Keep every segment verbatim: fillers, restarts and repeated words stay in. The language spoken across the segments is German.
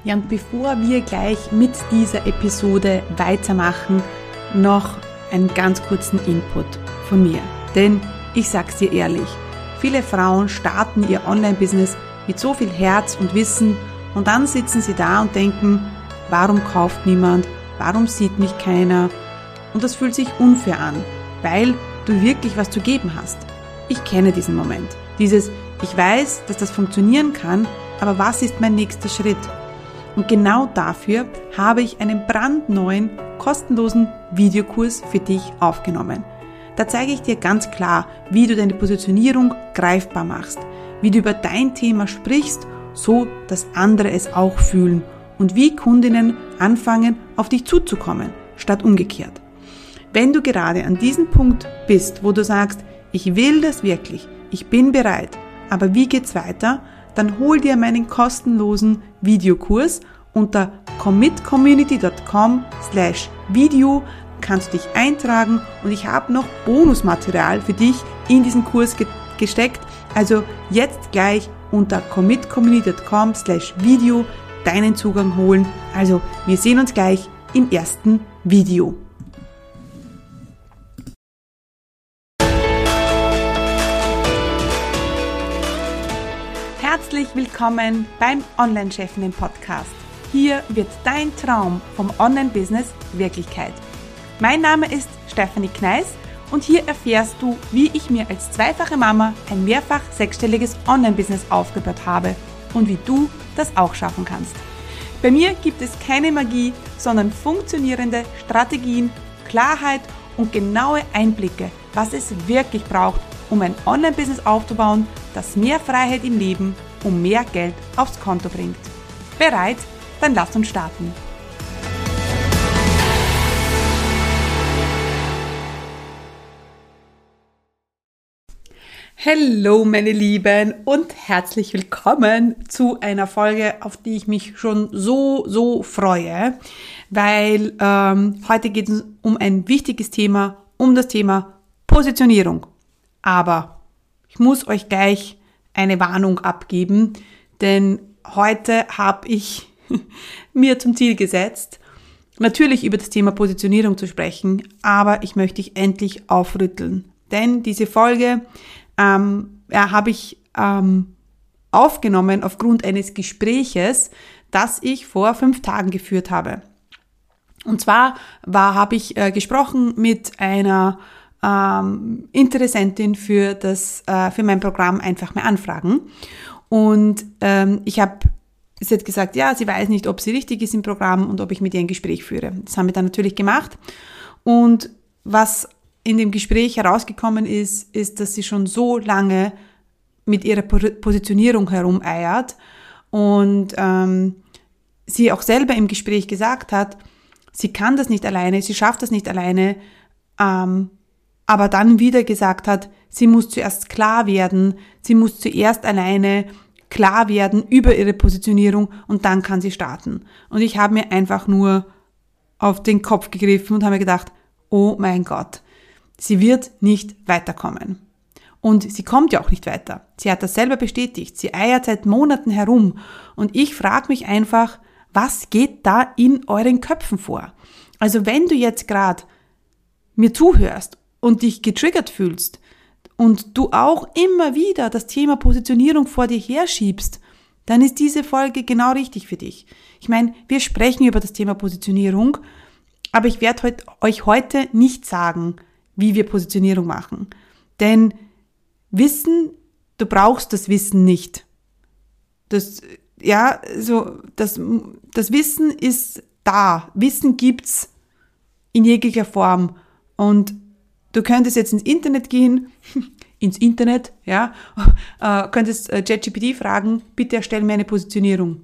Ja, und bevor wir gleich mit dieser Episode weitermachen, noch einen ganz kurzen Input von mir. Denn ich sag's dir ehrlich, viele Frauen starten ihr Online-Business mit so viel Herz und Wissen und dann sitzen sie da und denken, warum kauft niemand, warum sieht mich keiner? Und das fühlt sich unfair an, weil du wirklich was zu geben hast. Ich kenne diesen Moment. Dieses, ich weiß, dass das funktionieren kann, aber was ist mein nächster Schritt? Und genau dafür habe ich einen brandneuen, kostenlosen Videokurs für dich aufgenommen. Da zeige ich dir ganz klar, wie du deine Positionierung greifbar machst, wie du über dein Thema sprichst, so dass andere es auch fühlen und wie Kundinnen anfangen, auf dich zuzukommen, statt umgekehrt. Wenn du gerade an diesem Punkt bist, wo du sagst, ich will das wirklich, ich bin bereit, aber wie geht's weiter? Dann hol dir meinen kostenlosen Videokurs unter commitcommunity.com slash video, kannst dich eintragen und ich habe noch Bonusmaterial für dich in diesen Kurs ge- gesteckt. Also jetzt gleich unter commitcommunity.com slash video deinen Zugang holen. Also wir sehen uns gleich im ersten Video. Herzlich willkommen beim Online-Chefinnen-Podcast. Hier wird dein Traum vom Online-Business Wirklichkeit. Mein Name ist Stefanie Kneis und hier erfährst du, wie ich mir als zweifache Mama ein mehrfach sechsstelliges Online-Business aufgebaut habe und wie du das auch schaffen kannst. Bei mir gibt es keine Magie, sondern funktionierende Strategien, Klarheit und genaue Einblicke, was es wirklich braucht, um ein Online-Business aufzubauen, das mehr Freiheit im Leben und mehr Geld aufs Konto bringt. Bereit? Dann lass uns starten. Hallo meine Lieben und herzlich willkommen zu einer Folge, auf die ich mich schon so, so freue, weil ähm, heute geht es um ein wichtiges Thema, um das Thema Positionierung. Aber ich muss euch gleich eine Warnung abgeben, denn heute habe ich mir zum Ziel gesetzt, natürlich über das Thema Positionierung zu sprechen, aber ich möchte dich endlich aufrütteln. Denn diese Folge ähm, ja, habe ich ähm, aufgenommen aufgrund eines Gespräches, das ich vor fünf Tagen geführt habe. Und zwar war, habe ich äh, gesprochen mit einer ähm, Interessentin für das, äh, für mein Programm Einfach mehr Anfragen. Und ähm, ich habe, sie hat gesagt, ja, sie weiß nicht, ob sie richtig ist im Programm und ob ich mit ihr ein Gespräch führe. Das haben wir dann natürlich gemacht. Und was in dem Gespräch herausgekommen ist, ist, dass sie schon so lange mit ihrer Positionierung herumeiert und ähm, sie auch selber im Gespräch gesagt hat, sie kann das nicht alleine, sie schafft das nicht alleine, ähm, aber dann wieder gesagt hat, sie muss zuerst klar werden, sie muss zuerst alleine klar werden über ihre Positionierung und dann kann sie starten. Und ich habe mir einfach nur auf den Kopf gegriffen und habe mir gedacht, oh mein Gott, sie wird nicht weiterkommen. Und sie kommt ja auch nicht weiter. Sie hat das selber bestätigt. Sie eiert seit Monaten herum. Und ich frage mich einfach, was geht da in euren Köpfen vor? Also wenn du jetzt gerade mir zuhörst und dich getriggert fühlst und du auch immer wieder das Thema Positionierung vor dir herschiebst, dann ist diese Folge genau richtig für dich. Ich meine, wir sprechen über das Thema Positionierung, aber ich werde heut, euch heute nicht sagen, wie wir Positionierung machen. Denn Wissen, du brauchst das Wissen nicht. Das, ja, so, das, das Wissen ist da. Wissen gibt's in jeglicher Form. Und du könntest jetzt ins Internet gehen, ins Internet, ja, äh, könntest äh, ChatGPT fragen, bitte erstell mir eine Positionierung.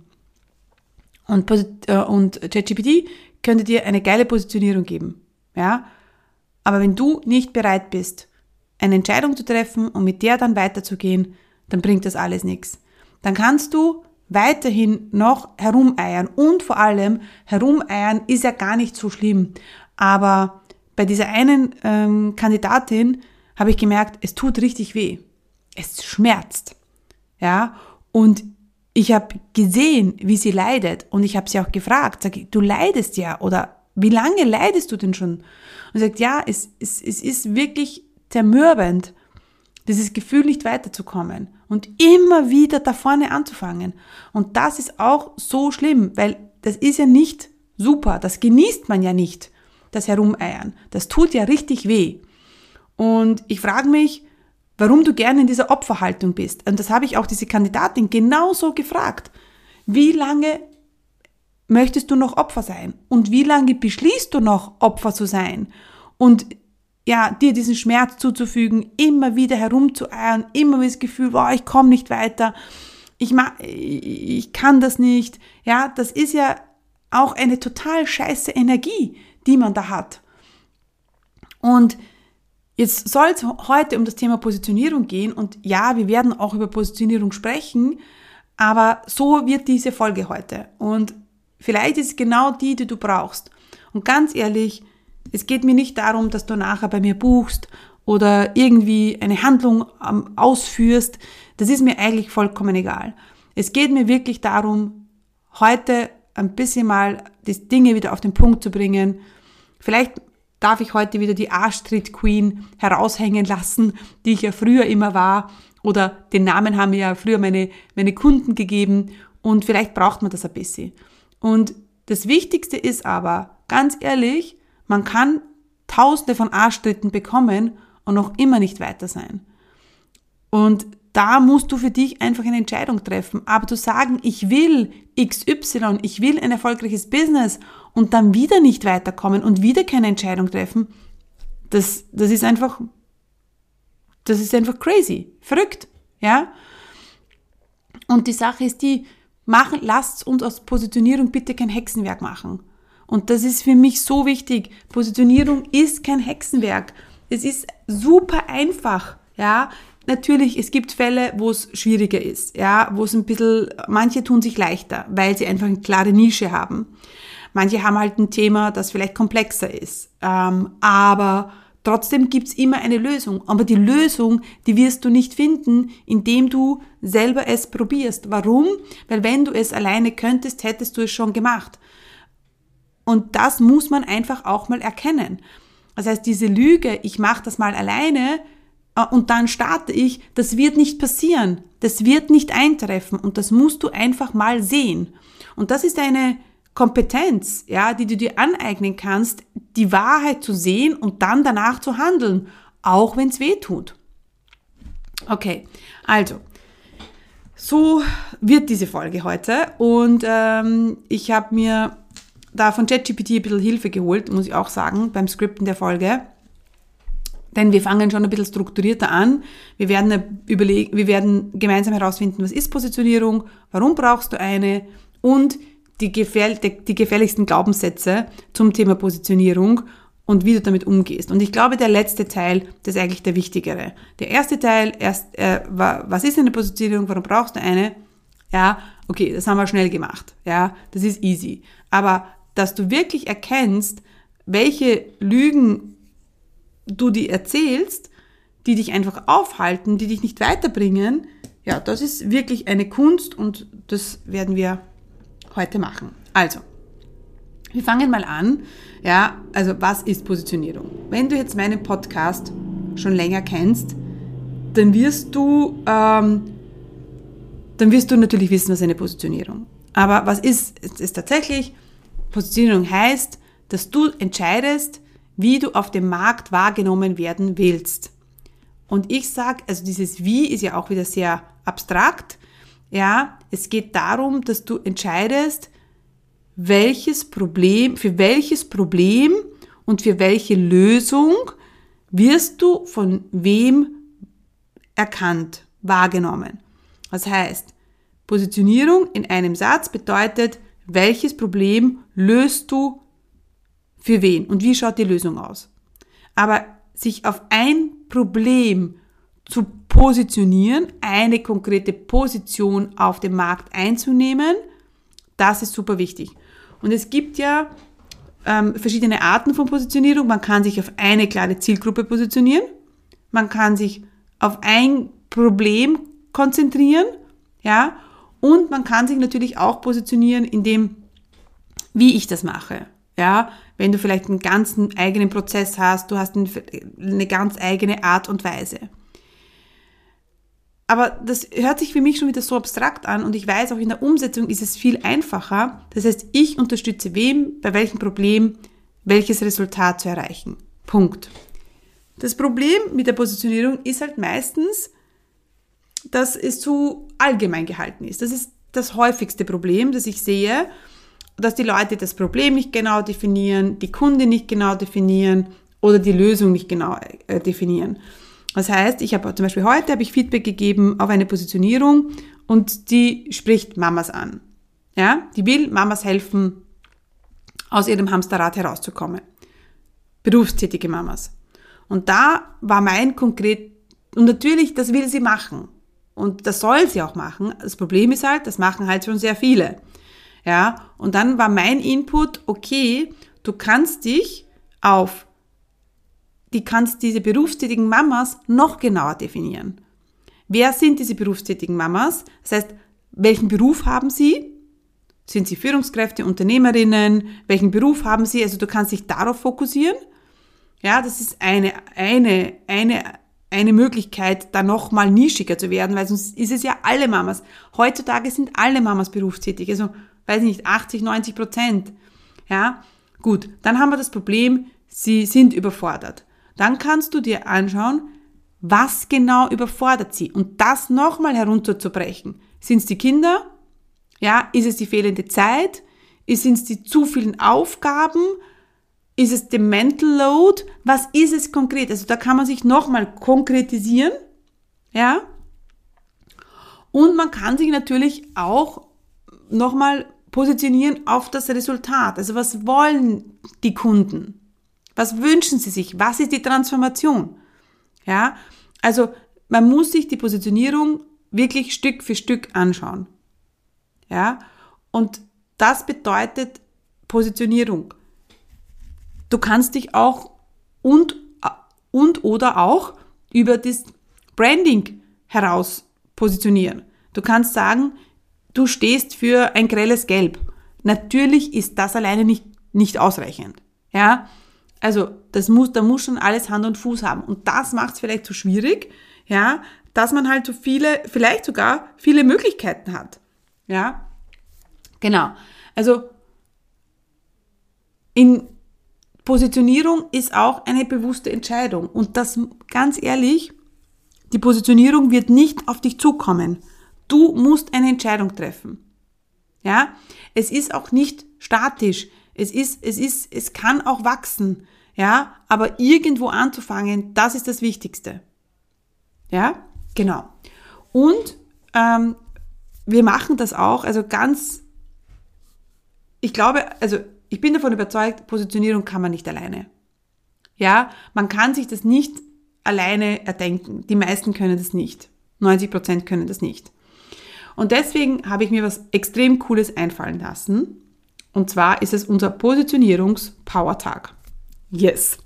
Und, äh, und ChatGPT könnte dir eine geile Positionierung geben, ja. Aber wenn du nicht bereit bist, eine Entscheidung zu treffen und mit der dann weiterzugehen, dann bringt das alles nichts. Dann kannst du weiterhin noch herumeiern und vor allem herumeiern ist ja gar nicht so schlimm. Aber bei dieser einen ähm, Kandidatin habe ich gemerkt, es tut richtig weh. Es schmerzt. Ja, und ich habe gesehen, wie sie leidet und ich habe sie auch gefragt, sag ich, du leidest ja oder wie lange leidest du denn schon? Und sie sagt, ja, es, es, es ist wirklich zermürbend, dieses Gefühl nicht weiterzukommen und immer wieder da vorne anzufangen. Und das ist auch so schlimm, weil das ist ja nicht super, das genießt man ja nicht, das Herumeiern. Das tut ja richtig weh. Und ich frage mich, warum du gerne in dieser Opferhaltung bist. Und das habe ich auch diese Kandidatin genauso gefragt. Wie lange möchtest du noch Opfer sein? Und wie lange beschließt du noch, Opfer zu sein? Und ja, dir diesen Schmerz zuzufügen, immer wieder herumzueiern, immer wieder das Gefühl, boah, ich komme nicht weiter, ich, ma- ich kann das nicht. Ja, das ist ja auch eine total scheiße Energie, die man da hat. Und jetzt soll es heute um das Thema Positionierung gehen und ja, wir werden auch über Positionierung sprechen, aber so wird diese Folge heute und vielleicht ist es genau die, die du brauchst. Und ganz ehrlich, es geht mir nicht darum, dass du nachher bei mir buchst oder irgendwie eine Handlung ähm, ausführst. Das ist mir eigentlich vollkommen egal. Es geht mir wirklich darum, heute ein bisschen mal die Dinge wieder auf den Punkt zu bringen. Vielleicht darf ich heute wieder die Arschtritt Queen heraushängen lassen, die ich ja früher immer war. Oder den Namen haben mir ja früher meine, meine Kunden gegeben. Und vielleicht braucht man das ein bisschen. Und das Wichtigste ist aber, ganz ehrlich, man kann Tausende von Arschtritten bekommen und noch immer nicht weiter sein. Und da musst du für dich einfach eine Entscheidung treffen. Aber zu sagen, ich will X Y, ich will ein erfolgreiches Business und dann wieder nicht weiterkommen und wieder keine Entscheidung treffen, das, das ist einfach, das ist einfach crazy, verrückt, ja. Und die Sache ist die, machen, lasst uns aus Positionierung bitte kein Hexenwerk machen. Und das ist für mich so wichtig. Positionierung ist kein Hexenwerk. Es ist super einfach, ja. Natürlich, es gibt Fälle, wo es schwieriger ist, ja, wo es ein bisschen, manche tun sich leichter, weil sie einfach eine klare Nische haben. Manche haben halt ein Thema, das vielleicht komplexer ist. Ähm, aber trotzdem gibt's immer eine Lösung. Aber die Lösung, die wirst du nicht finden, indem du selber es probierst. Warum? Weil wenn du es alleine könntest, hättest du es schon gemacht. Und das muss man einfach auch mal erkennen. Das heißt, diese Lüge, ich mache das mal alleine äh, und dann starte ich, das wird nicht passieren. Das wird nicht eintreffen und das musst du einfach mal sehen. Und das ist eine Kompetenz, ja, die du dir aneignen kannst, die Wahrheit zu sehen und dann danach zu handeln, auch wenn es weh tut. Okay, also, so wird diese Folge heute und ähm, ich habe mir da von ChatGPT ein bisschen Hilfe geholt, muss ich auch sagen, beim Skripten der Folge. Denn wir fangen schon ein bisschen strukturierter an. Wir werden überlegen, wir werden gemeinsam herausfinden, was ist Positionierung, warum brauchst du eine und die, gefähr, die, die gefährlichsten Glaubenssätze zum Thema Positionierung und wie du damit umgehst. Und ich glaube, der letzte Teil, das ist eigentlich der wichtigere. Der erste Teil, erst, äh, was ist eine Positionierung, warum brauchst du eine? Ja, okay, das haben wir schnell gemacht. Ja, das ist easy. Aber dass du wirklich erkennst, welche Lügen du dir erzählst, die dich einfach aufhalten, die dich nicht weiterbringen, ja, das ist wirklich eine Kunst und das werden wir heute machen. Also, wir fangen mal an. Ja, also was ist Positionierung? Wenn du jetzt meinen Podcast schon länger kennst, dann wirst du, ähm, dann wirst du natürlich wissen, was eine Positionierung. Aber was ist, ist, ist tatsächlich? Positionierung heißt, dass du entscheidest, wie du auf dem Markt wahrgenommen werden willst. Und ich sage, also dieses Wie ist ja auch wieder sehr abstrakt. Ja, es geht darum, dass du entscheidest, welches Problem, für welches Problem und für welche Lösung wirst du von wem erkannt, wahrgenommen. Das heißt, Positionierung in einem Satz bedeutet, welches Problem löst du für wen und wie schaut die Lösung aus. Aber sich auf ein Problem zu positionieren, eine konkrete Position auf dem Markt einzunehmen, das ist super wichtig. Und es gibt ja ähm, verschiedene Arten von Positionierung. Man kann sich auf eine klare Zielgruppe positionieren, man kann sich auf ein Problem konzentrieren, ja, Und man kann sich natürlich auch positionieren in dem, wie ich das mache. Ja, wenn du vielleicht einen ganzen eigenen Prozess hast, du hast eine ganz eigene Art und Weise. Aber das hört sich für mich schon wieder so abstrakt an und ich weiß, auch in der Umsetzung ist es viel einfacher. Das heißt, ich unterstütze wem, bei welchem Problem, welches Resultat zu erreichen. Punkt. Das Problem mit der Positionierung ist halt meistens, dass es zu allgemein gehalten ist. Das ist das häufigste Problem, das ich sehe, dass die Leute das Problem nicht genau definieren, die Kunde nicht genau definieren oder die Lösung nicht genau äh, definieren. Das heißt, ich habe zum Beispiel heute habe ich Feedback gegeben auf eine Positionierung und die spricht Mamas an. Ja, die will Mamas helfen, aus ihrem Hamsterrad herauszukommen. Berufstätige Mamas. Und da war mein konkret, und natürlich, das will sie machen. Und das soll sie auch machen. Das Problem ist halt, das machen halt schon sehr viele. Ja, und dann war mein Input, okay, du kannst dich auf, die kannst diese berufstätigen Mamas noch genauer definieren. Wer sind diese berufstätigen Mamas? Das heißt, welchen Beruf haben sie? Sind sie Führungskräfte, Unternehmerinnen? Welchen Beruf haben sie? Also du kannst dich darauf fokussieren. Ja, das ist eine, eine, eine, eine Möglichkeit, da nochmal nischiger zu werden, weil sonst ist es ja alle Mamas. Heutzutage sind alle Mamas berufstätig. Also weiß nicht, achtzig, neunzig Prozent. Ja, gut, dann haben wir das Problem, sie sind überfordert. Dann kannst du dir anschauen, was genau überfordert sie und das nochmal herunterzubrechen. Sind es die Kinder? Ja, ist es die fehlende Zeit? Sind es die zu vielen Aufgaben? Ist es der Mental Load? Was ist es konkret? Also da kann man sich nochmal konkretisieren. Ja, und man kann sich natürlich auch nochmal positionieren auf das Resultat. Also was wollen die Kunden? Was wünschen sie sich? Was ist die Transformation? Ja, also man muss sich die Positionierung wirklich Stück für Stück anschauen. Ja, und das bedeutet Positionierung. Du kannst dich auch und, und oder auch über das Branding heraus positionieren. Du kannst sagen, du stehst für ein grelles Gelb. Natürlich ist das alleine nicht, nicht ausreichend. Ja, also das muss, da muss schon alles Hand und Fuß haben. Und das macht es vielleicht so schwierig, ja, dass man halt so viele, vielleicht sogar viele Möglichkeiten hat. Ja, genau. Also in Positionierung ist auch eine bewusste Entscheidung. Und das, ganz ehrlich, die Positionierung wird nicht auf dich zukommen. Du musst eine Entscheidung treffen. Ja, es ist auch nicht statisch. Es ist, es ist, es kann auch wachsen. Ja, aber irgendwo anzufangen, das ist das Wichtigste. Ja, genau. Und ähm, wir machen das auch, also ganz, ich glaube, also ich bin davon überzeugt, Positionierung kann man nicht alleine. Ja, man kann sich das nicht alleine erdenken. Die meisten können das nicht. neunzig Prozent können das nicht. Und deswegen habe ich mir was extrem Cooles einfallen lassen. Und zwar ist es unser Positionierungs-Power-Tag. Yes.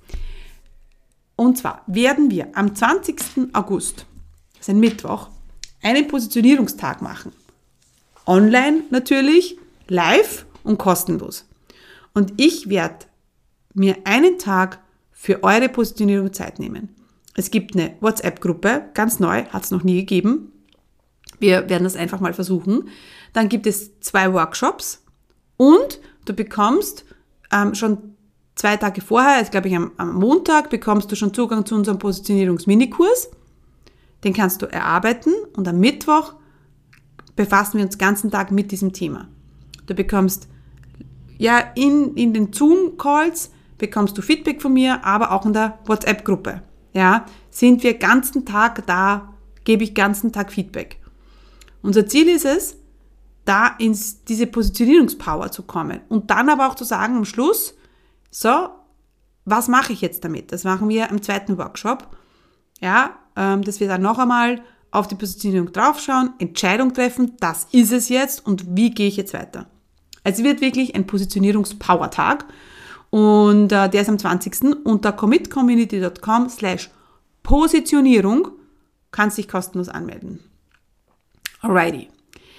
Und zwar werden wir am zwanzigsten August, das ist ein Mittwoch, einen Positionierungstag machen. Online natürlich, live und kostenlos. Und ich werde mir einen Tag für eure Positionierung Zeit nehmen. Es gibt eine WhatsApp-Gruppe, ganz neu, hat es noch nie gegeben. Wir werden das einfach mal versuchen. Dann gibt es zwei Workshops und du bekommst ähm, schon zwei Tage vorher, also glaube ich am, am Montag, bekommst du schon Zugang zu unserem Positionierungs-Minikurs. Den kannst du erarbeiten und am Mittwoch befassen wir uns den ganzen Tag mit diesem Thema. Du bekommst ja in, in den Zoom-Calls bekommst du Feedback von mir, aber auch in der WhatsApp-Gruppe. Ja, sind wir ganzen Tag da, gebe ich ganzen Tag Feedback. Unser Ziel ist es, da in diese Positionierungspower zu kommen und dann aber auch zu sagen am Schluss, so, was mache ich jetzt damit? Das machen wir im zweiten Workshop. Ja, ähm, dass wir dann noch einmal auf die Positionierung draufschauen, Entscheidung treffen, das ist es jetzt und wie gehe ich jetzt weiter? Also es wird wirklich ein Positionierungspower-Tag und äh, der ist am zwanzigsten unter commitcommunity.com slash Positionierung kannst dich kostenlos anmelden. Alrighty.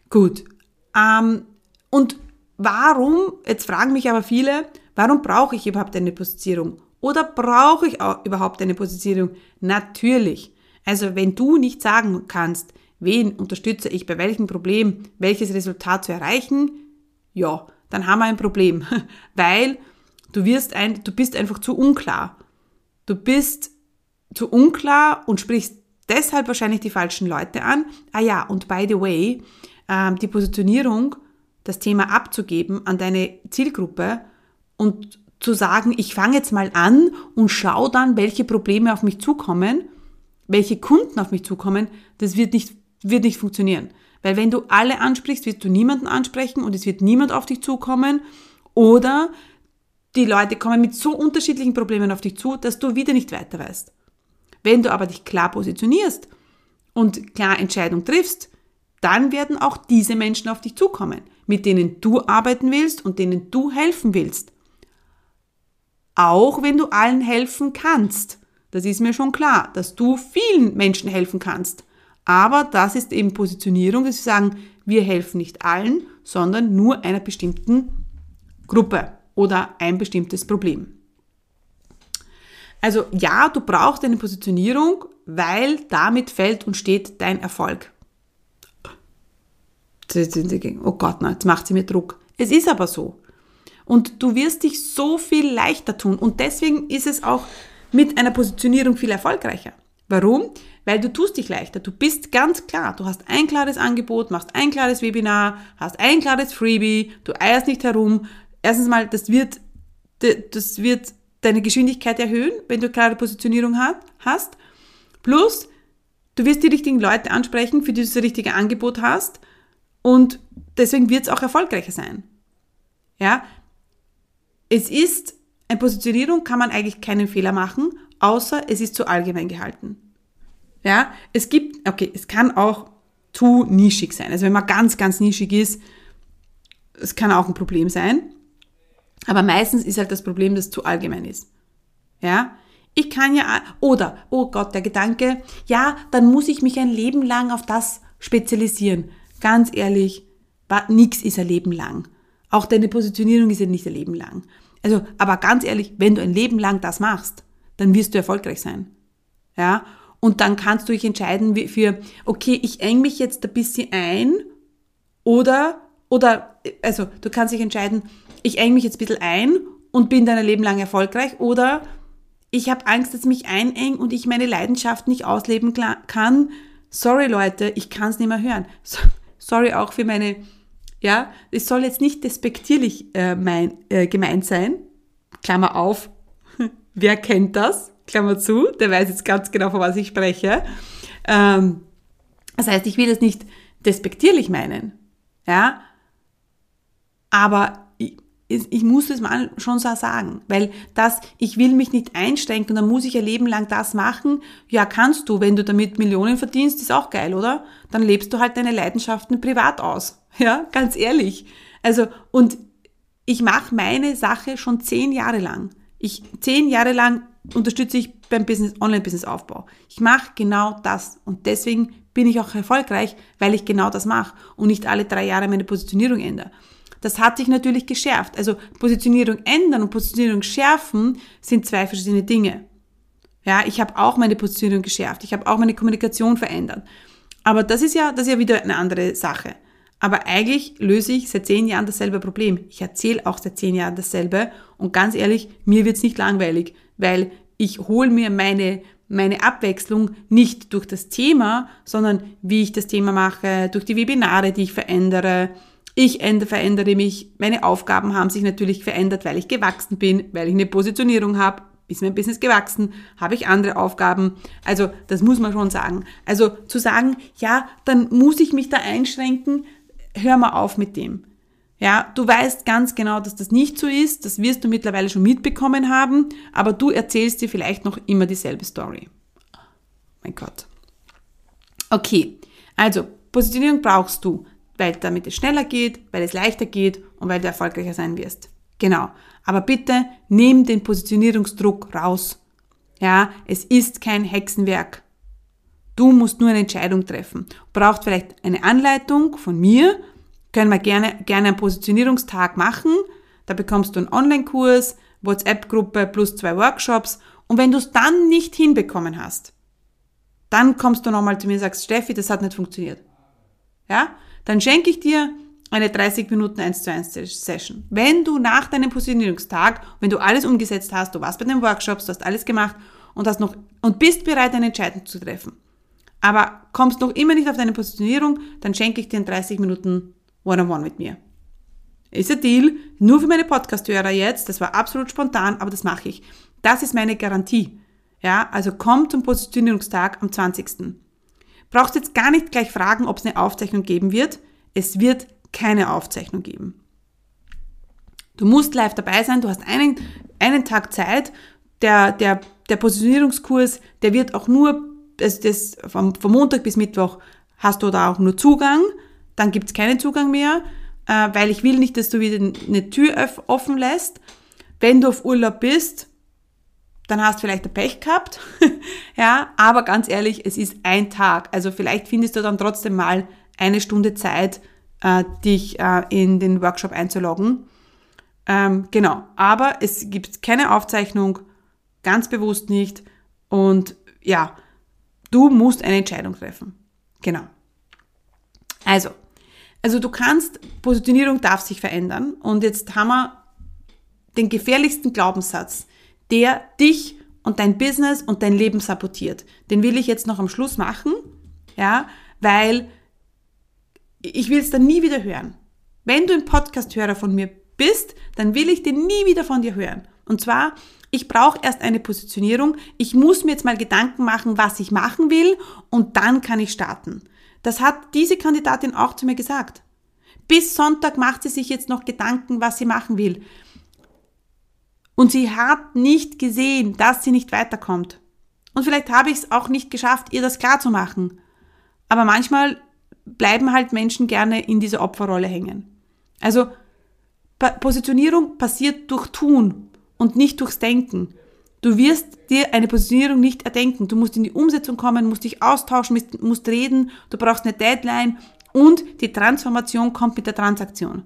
Gut. Ähm, und warum, jetzt fragen mich aber viele, warum brauche ich überhaupt eine Positionierung? Oder brauche ich auch überhaupt eine Positionierung? Natürlich. Also wenn du nicht sagen kannst, wen unterstütze ich bei welchem Problem, welches Resultat zu erreichen, ja, dann haben wir ein Problem, weil du wirst ein, du bist einfach zu unklar. Du bist zu unklar und sprichst deshalb wahrscheinlich die falschen Leute an. Ah ja, und by the way, ähm, die Positionierung, das Thema abzugeben an deine Zielgruppe und zu sagen, ich fange jetzt mal an und schau dann, welche Probleme auf mich zukommen, welche Kunden auf mich zukommen, das wird nicht, wird nicht funktionieren. Weil wenn du alle ansprichst, wirst du niemanden ansprechen und es wird niemand auf dich zukommen oder die Leute kommen mit so unterschiedlichen Problemen auf dich zu, dass du wieder nicht weiter weißt. Wenn du aber dich klar positionierst und klar Entscheidungen triffst, dann werden auch diese Menschen auf dich zukommen, mit denen du arbeiten willst und denen du helfen willst. Auch wenn du allen helfen kannst. Das ist mir schon klar, dass du vielen Menschen helfen kannst. Aber das ist eben Positionierung, dass wir sagen, wir helfen nicht allen, sondern nur einer bestimmten Gruppe oder ein bestimmtes Problem. Also ja, du brauchst eine Positionierung, weil damit fällt und steht dein Erfolg. Oh Gott, na, jetzt macht sie mir Druck. Es ist aber so. Und du wirst dich so viel leichter tun. Und deswegen ist es auch mit einer Positionierung viel erfolgreicher. Warum? Weil du tust dich leichter. Du bist ganz klar. Du hast ein klares Angebot, machst ein klares Webinar, hast ein klares Freebie, du eierst nicht herum. Erstens mal, das wird, das wird deine Geschwindigkeit erhöhen, wenn du eine klare Positionierung hast. Plus, du wirst die richtigen Leute ansprechen, für die du das richtige Angebot hast. Und deswegen wird es auch erfolgreicher sein. Ja? Es ist, eine Positionierung kann man eigentlich keinen Fehler machen, außer es ist zu allgemein gehalten. Ja, es gibt, okay, es kann auch zu nischig sein. Also wenn man ganz, ganz nischig ist, es kann auch ein Problem sein. Aber meistens ist halt das Problem, dass es zu allgemein ist. Ja, ich kann ja, oder, oh Gott, der Gedanke, ja, dann muss ich mich ein Leben lang auf das spezialisieren. Ganz ehrlich, nix ist ein Leben lang. Auch deine Positionierung ist ja nicht ein Leben lang. Also, aber ganz ehrlich, wenn du ein Leben lang das machst, dann wirst du erfolgreich sein. Ja, und dann kannst du dich entscheiden wie für, okay, ich eng mich jetzt ein bisschen ein oder, oder, also, du kannst dich entscheiden, ich eng mich jetzt ein bisschen ein und bin dann ein Leben lang erfolgreich oder ich habe Angst, dass ich mich eineng und ich meine Leidenschaft nicht ausleben kann. Sorry Leute, ich kann es nicht mehr hören. Sorry auch für meine, ja, es soll jetzt nicht despektierlich äh, mein, äh, gemeint sein, Klammer auf, wer kennt das, Klammer zu, der weiß jetzt ganz genau, von was ich spreche. Ähm, das heißt, ich will das nicht despektierlich meinen, ja, aber ich, ich muss das mal schon so sagen, weil das, ich will mich nicht einschränken und dann muss ich ein Leben lang das machen, ja, kannst du, wenn du damit Millionen verdienst, ist auch geil, oder? Dann lebst du halt deine Leidenschaften privat aus. Ja, ganz ehrlich. Also, und ich mache meine Sache schon zehn Jahre lang. Ich, zehn Jahre lang unterstütze ich beim Business, Online-Business-Aufbau. Ich mache genau das und deswegen bin ich auch erfolgreich, weil ich genau das mache und nicht alle drei Jahre meine Positionierung ändere. Das hat sich natürlich geschärft. Also Positionierung ändern und Positionierung schärfen sind zwei verschiedene Dinge. Ja, ich habe auch meine Positionierung geschärft. Ich habe auch meine Kommunikation verändert. Aber das ist ja, das ist ja wieder eine andere Sache. Aber eigentlich löse ich seit zehn Jahren dasselbe Problem. Ich erzähle auch seit zehn Jahren dasselbe. Und ganz ehrlich, mir wird's nicht langweilig, weil ich hole mir meine, meine Abwechslung nicht durch das Thema, sondern wie ich das Thema mache, durch die Webinare, die ich verändere. Ich verändere mich, meine Aufgaben haben sich natürlich verändert, weil ich gewachsen bin, weil ich eine Positionierung habe. Ist mein Business gewachsen, habe ich andere Aufgaben. Also das muss man schon sagen. Also zu sagen, ja, dann muss ich mich da einschränken, hör mal auf mit dem. Ja, du weißt ganz genau, dass das nicht so ist, das wirst du mittlerweile schon mitbekommen haben, aber du erzählst dir vielleicht noch immer dieselbe Story. Mein Gott. Okay, also Positionierung brauchst du, weil damit es schneller geht, weil es leichter geht und weil du erfolgreicher sein wirst. Genau. Aber bitte nimm den Positionierungsdruck raus. Ja, es ist kein Hexenwerk. Du musst nur eine Entscheidung treffen. Braucht vielleicht eine Anleitung von mir, können wir gerne, gerne einen Positionierungstag machen. Da bekommst du einen Online-Kurs, WhatsApp-Gruppe plus zwei Workshops. Und wenn du es dann nicht hinbekommen hast, dann kommst du nochmal zu mir und sagst, Steffi, das hat nicht funktioniert. Ja? Dann schenke ich dir eine dreißig Minuten eins zu eins Session. Wenn du nach deinem Positionierungstag, wenn du alles umgesetzt hast, du warst bei den Workshops, du hast alles gemacht und hast noch, und bist bereit, eine Entscheidung zu treffen, aber kommst noch immer nicht auf deine Positionierung, dann schenke ich dir in dreißig Minuten One-on-One mit mir. Ist ein Deal, nur für meine Podcast-Hörer jetzt, das war absolut spontan, aber das mache ich. Das ist meine Garantie. Ja, also komm zum Positionierungstag am zwanzigsten Brauchst jetzt gar nicht gleich fragen, ob es eine Aufzeichnung geben wird. Es wird keine Aufzeichnung geben. Du musst live dabei sein, du hast einen, einen Tag Zeit. Der, der, der Positionierungskurs, der wird auch nur, das, das vom, vom Montag bis Mittwoch hast du da auch nur Zugang, dann gibt's keinen Zugang mehr, äh, weil ich will nicht, dass du wieder eine Tür öff, offen lässt. Wenn du auf Urlaub bist, dann hast du vielleicht ein Pech gehabt, ja, aber ganz ehrlich, es ist ein Tag, also vielleicht findest du dann trotzdem mal eine Stunde Zeit, äh, dich äh, in den Workshop einzuloggen. Ähm, genau, aber es gibt keine Aufzeichnung, ganz bewusst nicht. Und ja, du musst eine Entscheidung treffen. Genau. Also, also du kannst, Positionierung darf sich verändern. Und jetzt haben wir den gefährlichsten Glaubenssatz, der dich und dein Business und dein Leben sabotiert. Den will ich jetzt noch am Schluss machen, ja, weil ich will es dann nie wieder hören. Wenn du ein Podcast-Hörer von mir bist, dann will ich den nie wieder von dir hören. Und zwar, ich brauche erst eine Positionierung, ich muss mir jetzt mal Gedanken machen, was ich machen will und dann kann ich starten. Das hat diese Kandidatin auch zu mir gesagt. Bis Sonntag macht sie sich jetzt noch Gedanken, was sie machen will. Und sie hat nicht gesehen, dass sie nicht weiterkommt. Und vielleicht habe ich es auch nicht geschafft, ihr das klarzumachen. Aber manchmal bleiben halt Menschen gerne in dieser Opferrolle hängen. Also Positionierung passiert durch Tun und nicht durchs Denken. Du wirst dir eine Positionierung nicht erdenken. Du musst in die Umsetzung kommen, musst dich austauschen, musst, musst reden, du brauchst eine Deadline und die Transformation kommt mit der Transaktion.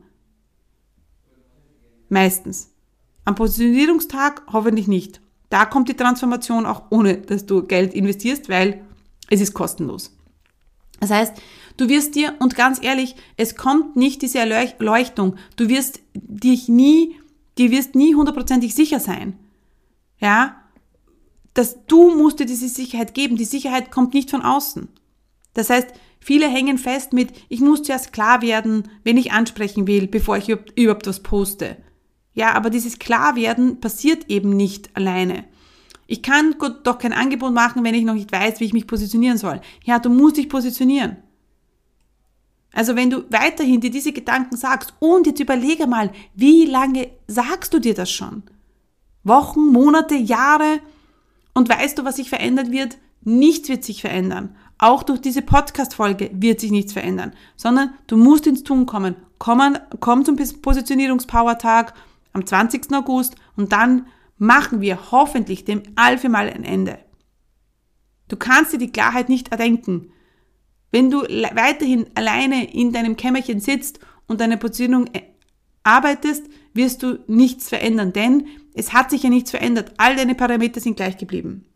Meistens. Am Positionierungstag hoffentlich nicht. Da kommt die Transformation auch ohne, dass du Geld investierst, weil es ist kostenlos. Das heißt, du wirst dir, und ganz ehrlich, es kommt nicht diese Erleuchtung. Du wirst dich nie, dir wirst nie hundertprozentig sicher sein. Ja, dass du musst dir diese Sicherheit geben. Die Sicherheit kommt nicht von außen. Das heißt, viele hängen fest mit, ich muss zuerst klar werden, wen ich ansprechen will, bevor ich überhaupt was poste. Ja, aber dieses Klarwerden passiert eben nicht alleine. Ich kann doch kein Angebot machen, wenn ich noch nicht weiß, wie ich mich positionieren soll. Ja, du musst dich positionieren. Also wenn du weiterhin dir diese Gedanken sagst und jetzt überlege mal, wie lange sagst du dir das schon? Wochen, Monate, Jahre? Und weißt du, was sich verändern wird? Nichts wird sich verändern. Auch durch diese Podcast-Folge wird sich nichts verändern, sondern du musst ins Tun kommen. Komm, komm zum Positionierungspower-Tag am zwanzigsten August und dann machen wir hoffentlich dem all für mal ein Ende. Du kannst dir die Klarheit nicht erdenken. Wenn du weiterhin alleine in deinem Kämmerchen sitzt und deine Positionierung arbeitest, wirst du nichts verändern, denn es hat sich ja nichts verändert. All deine Parameter sind gleich geblieben.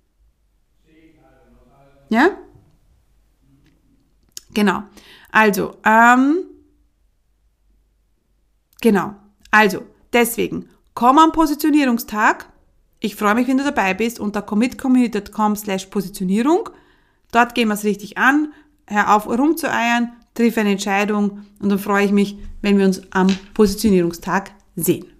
Ja? Genau. Also, ähm, genau. Also, deswegen, komm am Positionierungstag. Ich freue mich, wenn du dabei bist unter commitcommunity dot com slash Positionierung. Dort gehen wir es richtig an. Hör auf, rumzueiern, triff eine Entscheidung und dann freue ich mich, wenn wir uns am Positionierungstag sehen.